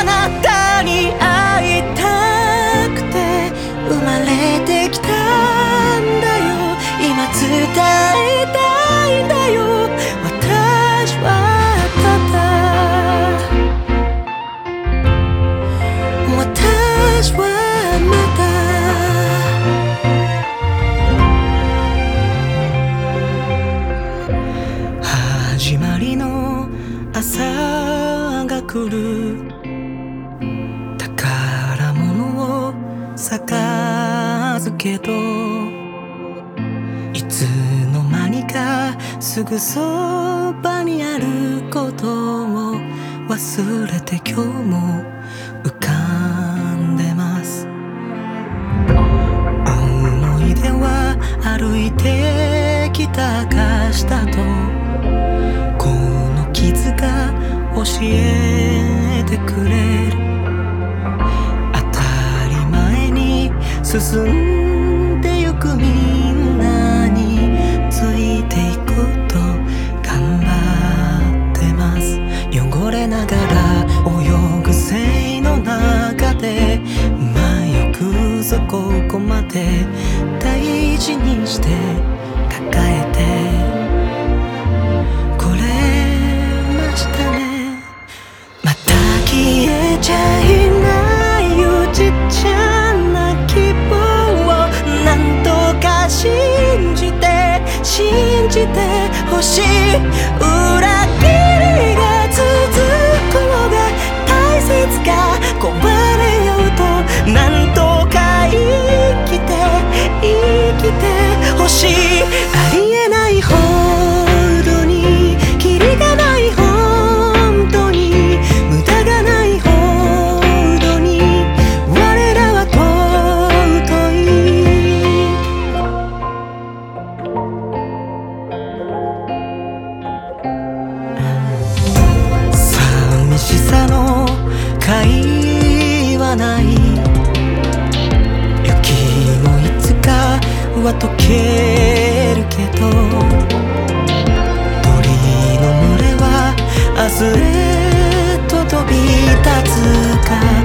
あなたに会いたくて生まれてきたんだよ。今伝えたいんだよ。私は私はまた始まりの朝が来る。宝物を授けといつの間にかすぐそばにあることを忘れて今日も浮かんでます。思い出は歩いてきた証だとこの傷が教えてくれる。当たり前に進んでゆくみんなについていくと頑張ってます。汚れながら泳ぐ線の中で迷くぞここまで大事にして抱えてこれましたね。また消えちゃいないよちっちゃな希望をなんとか信じてほしい。裏切りが続くのが大切か壊れようとなんとか生きてほしい。ありえないほどにキリがない本当に無駄がないほどに我らは尊い。寂しさの会はない雪もいつかは溶けるけど鳥の群れは明日へと飛び立つか。